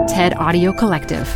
TED Audio Collective.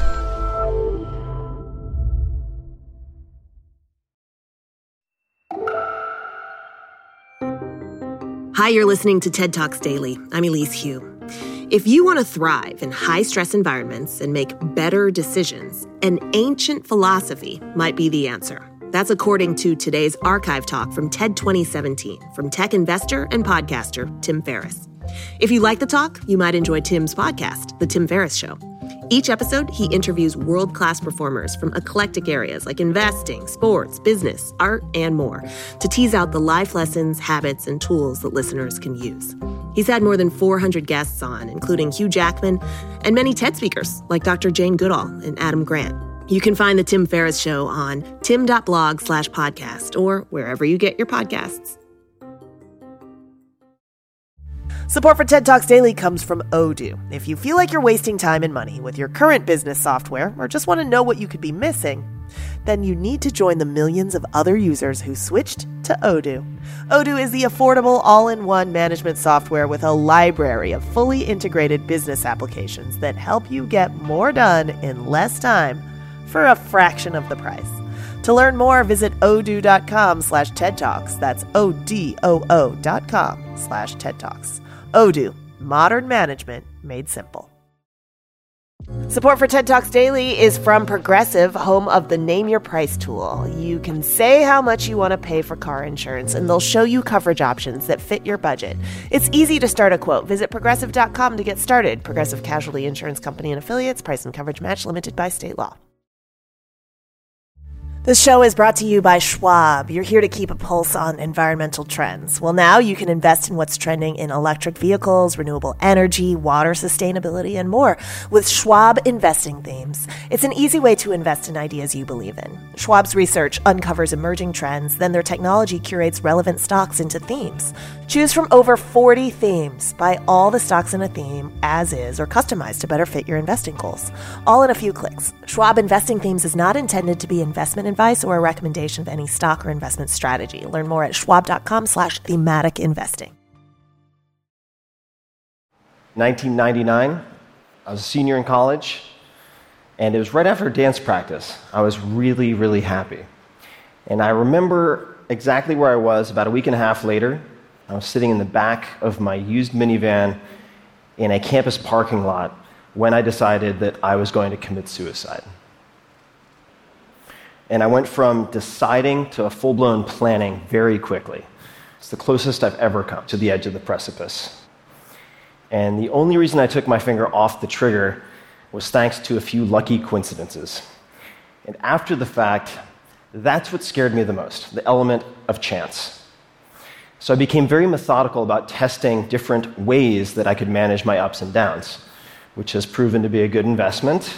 Hi, you're listening to TED Talks Daily. I'm Elise Hu. If you want to thrive in high-stress environments and make better decisions, an ancient philosophy might be the answer. That's according to today's archive talk from TED 2017 from tech investor and podcaster Tim Ferriss. If you like the talk, you might enjoy Tim's podcast, The Tim Ferriss Show. Each episode, he interviews world-class performers from eclectic areas like investing, sports, business, art, and more to tease out the life lessons, habits, and tools that listeners can use. He's had more than 400 guests on, including Hugh Jackman and many TED speakers like Dr. Jane Goodall and Adam Grant. You can find The Tim Ferriss Show on tim.blog/podcast or wherever you get your podcasts. Support for TED Talks Daily comes from Odoo. If you feel like you're wasting time and money with your current business software or just want to know what you could be missing, then you need to join the millions of other users who switched to Odoo. Odoo is the affordable all-in-one management software with a library of fully integrated business applications that help you get more done in less time for a fraction of the price. To learn more, visit odoo.com/TED Talks. That's ODOO.com/TED Talks. Odoo, modern management made simple. Support for TED Talks Daily is from Progressive, home of the Name Your Price tool. You can say how much you want to pay for car insurance, and they'll show you coverage options that fit your budget. It's easy to start a quote. Visit Progressive.com to get started. Progressive Casualty Insurance Company and Affiliates. Price and coverage match limited by state law. This show is brought to you by Schwab. You're here to keep a pulse on environmental trends. Well, now you can invest in what's trending in electric vehicles, renewable energy, water sustainability, and more with Schwab Investing Themes. It's an easy way to invest in ideas you believe in. Schwab's research uncovers emerging trends, then their technology curates relevant stocks into themes. Choose from over 40 themes. Buy all the stocks in a theme as is or customized to better fit your investing goals. All in a few clicks. Schwab Investing Themes is not intended to be investment advice or a recommendation of any stock or investment strategy. Learn more at schwab.com/thematic investing. 1999, I was a senior in college, and it was right after dance practice. I was really, really happy. And I remember exactly where I was about a week and a half later. I was sitting in the back of my used minivan in a campus parking lot when I decided that I was going to commit suicide. And I went from deciding to a full-blown planning very quickly. It's the closest I've ever come to the edge of the precipice. And the only reason I took my finger off the trigger was thanks to a few lucky coincidences. And after the fact, that's what scared me the most, the element of chance. So I became very methodical about testing different ways that I could manage my ups and downs, which has proven to be a good investment.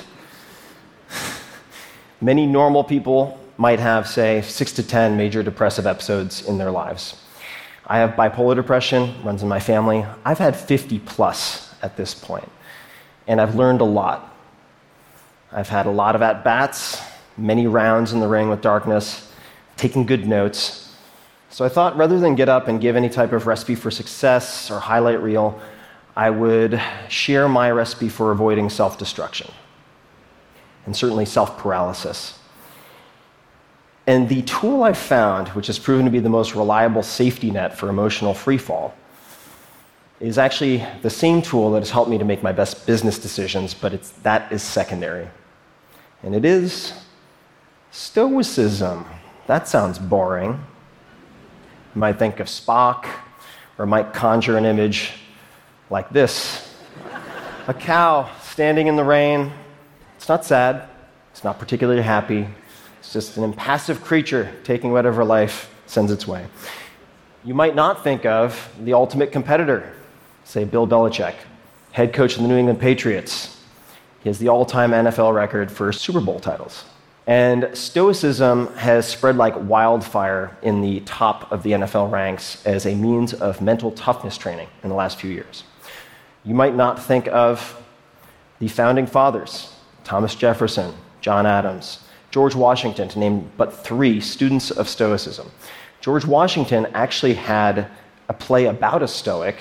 Many normal people might have, say, 6 to 10 major depressive episodes in their lives. I have bipolar depression, runs in my family. I've had 50 plus at this point, and I've learned a lot. I've had a lot of at-bats, many rounds in the ring with darkness, taken good notes. So I thought rather than get up and give any type of recipe for success or highlight reel, I would share my recipe for avoiding self-destruction and certainly self-paralysis. And the tool I've found, which has proven to be the most reliable safety net for emotional freefall, is actually the same tool that has helped me to make my best business decisions, but that is secondary. And it is Stoicism. That sounds boring. You might think of Spock, or might conjure an image like this. A cow standing in the rain. It's not sad. It's not particularly happy. It's just an impassive creature taking whatever life sends its way. You might not think of the ultimate competitor, say Bill Belichick, head coach of the New England Patriots. He has the all-time NFL record for Super Bowl titles. And Stoicism has spread like wildfire in the top of the NFL ranks as a means of mental toughness training in the last few years. You might not think of the founding fathers, Thomas Jefferson, John Adams, George Washington, to name but 3 students of Stoicism. George Washington actually had a play about a Stoic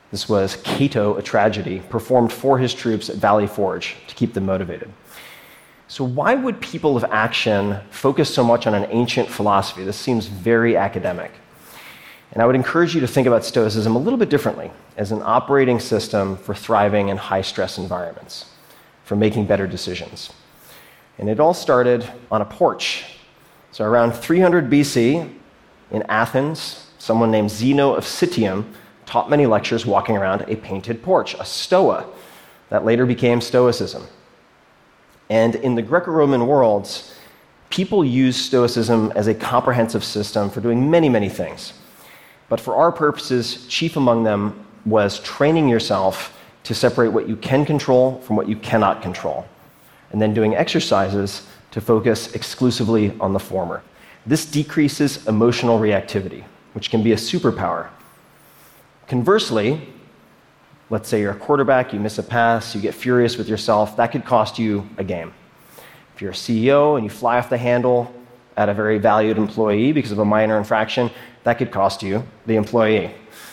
This was Cato, a tragedy, performed for his troops at Valley Forge to keep them motivated. So why would people of action focus so much on an ancient philosophy? This seems very academic. And I would encourage you to think about Stoicism a little bit differently, as an operating system for thriving in high-stress environments, for making better decisions. And it all started on a porch. So around 300 BC, in Athens, someone named Zeno of Citium taught many lectures walking around a painted porch, a stoa, that later became Stoicism. And in the Greco-Roman worlds, people used Stoicism as a comprehensive system for doing many, many things. But for our purposes, chief among them was training yourself to separate what you can control from what you cannot control, and then doing exercises to focus exclusively on the former. This decreases emotional reactivity, which can be a superpower. Conversely, let's say you're a quarterback, you miss a pass, you get furious with yourself, that could cost you a game. If you're a CEO and you fly off the handle at a very valued employee because of a minor infraction, that could cost you the employee.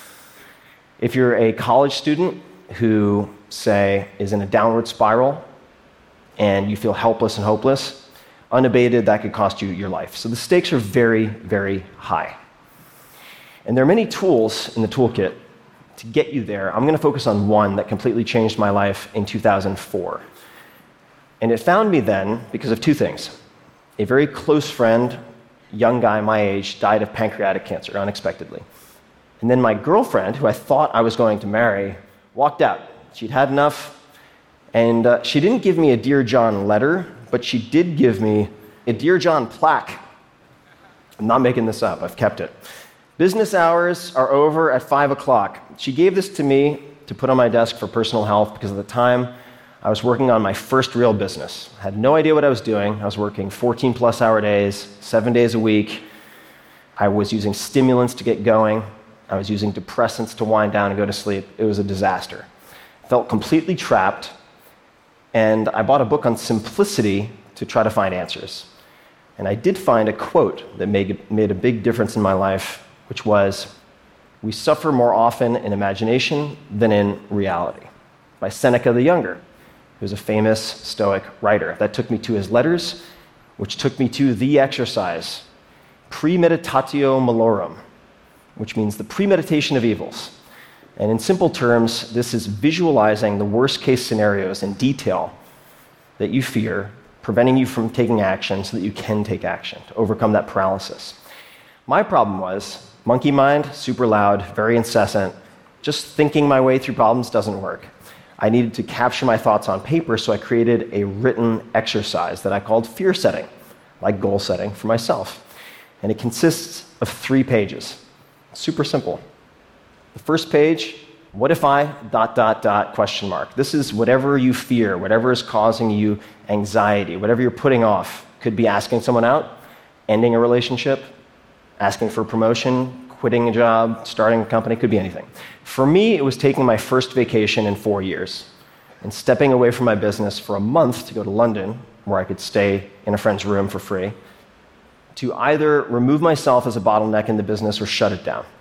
If you're a college student who, say, is in a downward spiral and you feel helpless and hopeless, unabated, that could cost you your life. So the stakes are very, very high. And there are many tools in the toolkit to get you there. I'm going to focus on one that completely changed my life in 2004. And it found me then because of two things. A very close friend, young guy my age, died of pancreatic cancer unexpectedly. And then my girlfriend, who I thought I was going to marry, walked out. She'd had enough, and she didn't give me a Dear John letter, but she did give me a Dear John plaque. I'm not making this up, I've kept it. Business hours are over at 5 o'clock. She gave this to me to put on my desk for personal health because at the time I was working on my first real business. I had no idea what I was doing. I was working 14-plus hour days, 7 days a week. I was using stimulants to get going. I was using depressants to wind down and go to sleep. It was a disaster. I felt completely trapped, and I bought a book on simplicity to try to find answers. And I did find a quote that made a big difference in my life, which was, "We suffer more often in imagination than in reality," by Seneca the Younger, who's a famous Stoic writer. That took me to his letters, which took me to the exercise, premeditatio malorum, which means the premeditation of evils. And in simple terms, this is visualizing the worst-case scenarios in detail that you fear, preventing you from taking action so that you can take action, to overcome that paralysis. My problem was, monkey mind, super loud, very incessant. Just thinking my way through problems doesn't work. I needed to capture my thoughts on paper, so I created a written exercise that I called fear setting, like goal setting for myself. And it consists of 3 pages. Super simple. The first page, what if I ... question mark. This is whatever you fear, whatever is causing you anxiety, whatever you're putting off. Could be asking someone out, ending a relationship, asking for promotion, quitting a job, starting a company, could be anything. For me, it was taking my first vacation in 4 years and stepping away from my business for a month to go to London, where I could stay in a friend's room for free, to either remove myself as a bottleneck in the business or shut it down.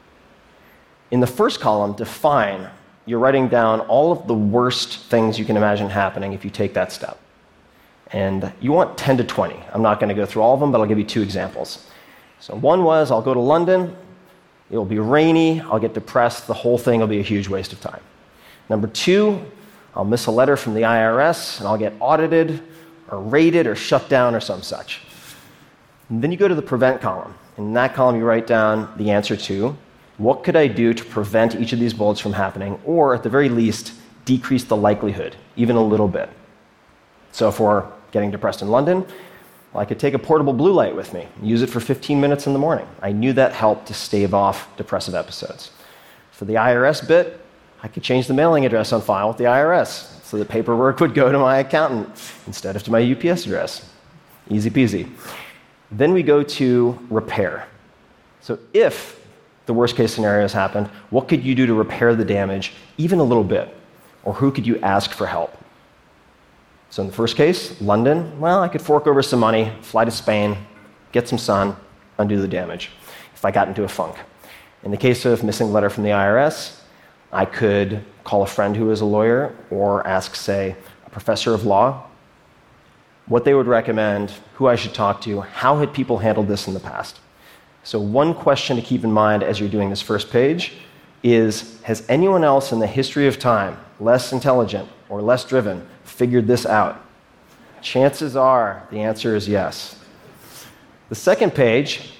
In the first column, define, you're writing down all of the worst things you can imagine happening if you take that step. And you want 10 to 20. I'm not going to go through all of them, but I'll give you 2 examples. So one was, I'll go to London, it'll be rainy, I'll get depressed, the whole thing will be a huge waste of time. Number 2, I'll miss a letter from the IRS, and I'll get audited, or raided, or shut down, or some such. And then you go to the prevent column. In that column, you write down the answer to, what could I do to prevent each of these bullets from happening, or at the very least, decrease the likelihood, even a little bit. So if we're getting depressed in London, well, I could take a portable blue light with me, use it for 15 minutes in the morning. I knew that helped to stave off depressive episodes. For the IRS bit, I could change the mailing address on file with the IRS so the paperwork would go to my accountant instead of to my UPS address. Easy peasy. Then we go to repair. So if the worst case scenario has happened, what could you do to repair the damage even a little bit? Or who could you ask for help? So in the first case, London, well, I could fork over some money, fly to Spain, get some sun, undo the damage if I got into a funk. In the case of missing a letter from the IRS, I could call a friend who is a lawyer or ask, say, a professor of law what they would recommend, who I should talk to, how had people handled this in the past. So one question to keep in mind as you're doing this first page is, has anyone else in the history of time, less intelligent or less driven, figured this out? Chances are the answer is yes. The second page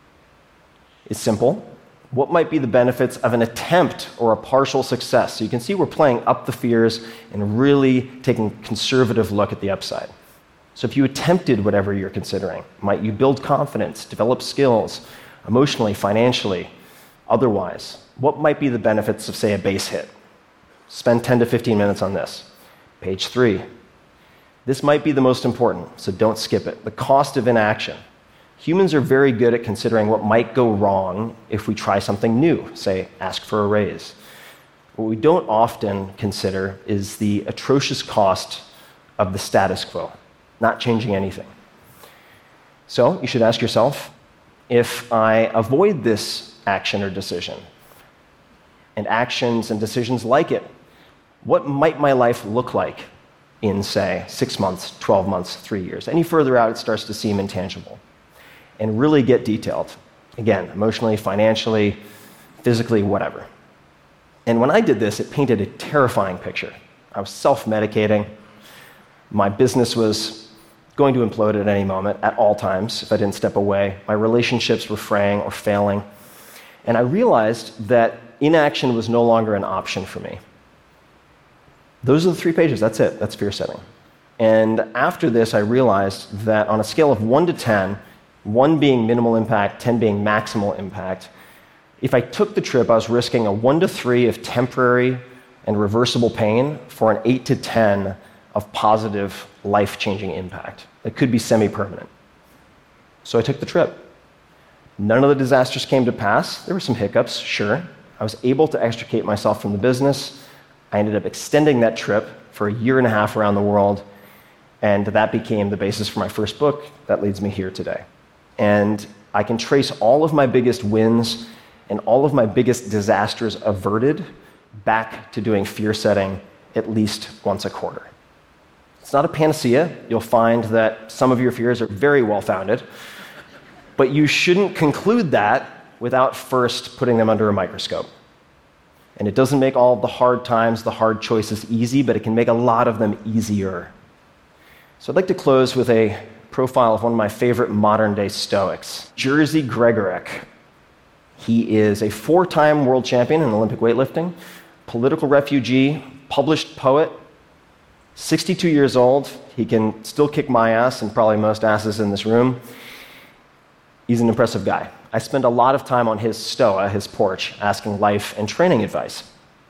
is simple. What might be the benefits of an attempt or a partial success? So you can see we're playing up the fears and really taking a conservative look at the upside. So if you attempted whatever you're considering, might you build confidence, develop skills, emotionally, financially, otherwise? What might be the benefits of, say, a base hit? Spend 10 to 15 minutes on this. Page 3. This might be the most important, so don't skip it. The cost of inaction. Humans are very good at considering what might go wrong if we try something new, say, ask for a raise. What we don't often consider is the atrocious cost of the status quo, not changing anything. So you should ask yourself, if I avoid this action or decision, and actions and decisions like it, what might my life look like in, say, 6 months, 12 months, 3 years? Any further out, it starts to seem intangible. And really get detailed. Again, emotionally, financially, physically, whatever. And when I did this, it painted a terrifying picture. I was self-medicating. My business was going to implode at any moment, at all times, if I didn't step away. My relationships were fraying or failing. And I realized that inaction was no longer an option for me. Those are the 3 pages. That's it. That's fear setting. And after this, I realized that on a scale of 1 to 10, 1 being minimal impact, 10 being maximal impact, if I took the trip, I was risking a 1 to 3 of temporary and reversible pain for an 8 to 10 of positive, life-changing impact. It could be semi-permanent. So I took the trip. None of the disasters came to pass. There were some hiccups, sure. I was able to extricate myself from the business. I ended up extending that trip for a 1.5 years around the world, and that became the basis for my first book that leads me here today. And I can trace all of my biggest wins and all of my biggest disasters averted back to doing fear setting at least once a quarter. It's not a panacea. You'll find that some of your fears are very well-founded, but you shouldn't conclude that without first putting them under a microscope. And it doesn't make all of the hard times, the hard choices easy, but it can make a lot of them easier. So I'd like to close with a profile of one of my favorite modern-day Stoics, Jerzy Gregorek. He is a 4-time world champion in Olympic weightlifting, political refugee, published poet, 62 years old. He can still kick my ass and probably most asses in this room. He's an impressive guy. I spend a lot of time on his stoa, his porch, asking life and training advice.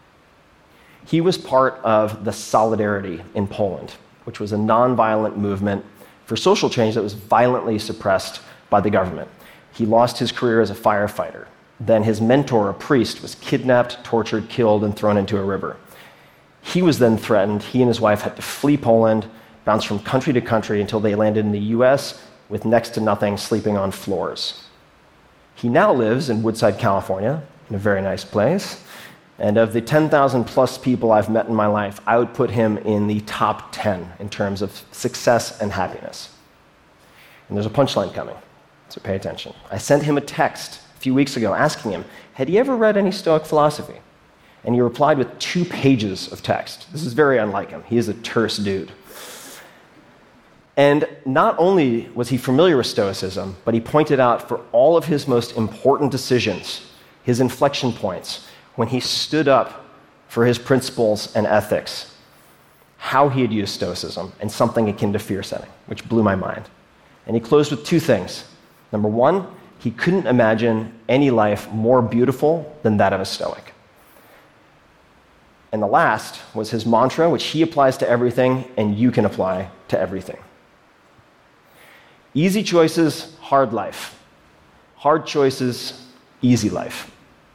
He was part of the Solidarity in Poland, which was a nonviolent movement for social change that was violently suppressed by the government. He lost his career as a firefighter. Then his mentor, a priest, was kidnapped, tortured, killed, and thrown into a river. He was then threatened. He and his wife had to flee Poland, bounce from country to country until they landed in the US with next to nothing, sleeping on floors. He now lives in Woodside, California, in a very nice place. And of the 10,000 plus people I've met in my life, I would put him in the top 10 in terms of success and happiness. And there's a punchline coming, so pay attention. I sent him a text a few weeks ago asking him, had he ever read any Stoic philosophy? And he replied with 2 pages of text. This is very unlike him. He is a terse dude. And not only was he familiar with Stoicism, but he pointed out for all of his most important decisions, his inflection points, when he stood up for his principles and ethics, how he had used Stoicism and something akin to fear setting, which blew my mind. And he closed with 2 things. Number 1, he couldn't imagine any life more beautiful than that of a Stoic. And the last was his mantra, which he applies to everything, and you can apply to everything. Easy choices, hard life. Hard choices, easy life.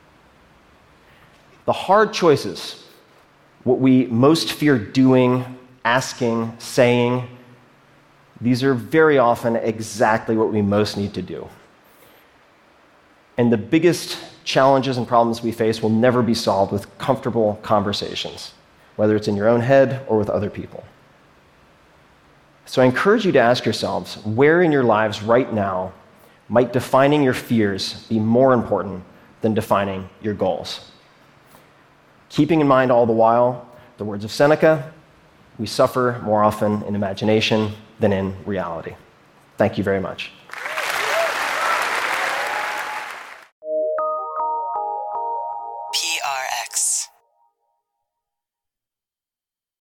The hard choices, what we most fear doing, asking, saying, these are very often exactly what we most need to do. And the biggest challenges and problems we face will never be solved with comfortable conversations, whether it's in your own head or with other people. So I encourage you to ask yourselves, where in your lives right now might defining your fears be more important than defining your goals? Keeping in mind all the while the words of Seneca, we suffer more often in imagination than in reality. Thank you very much.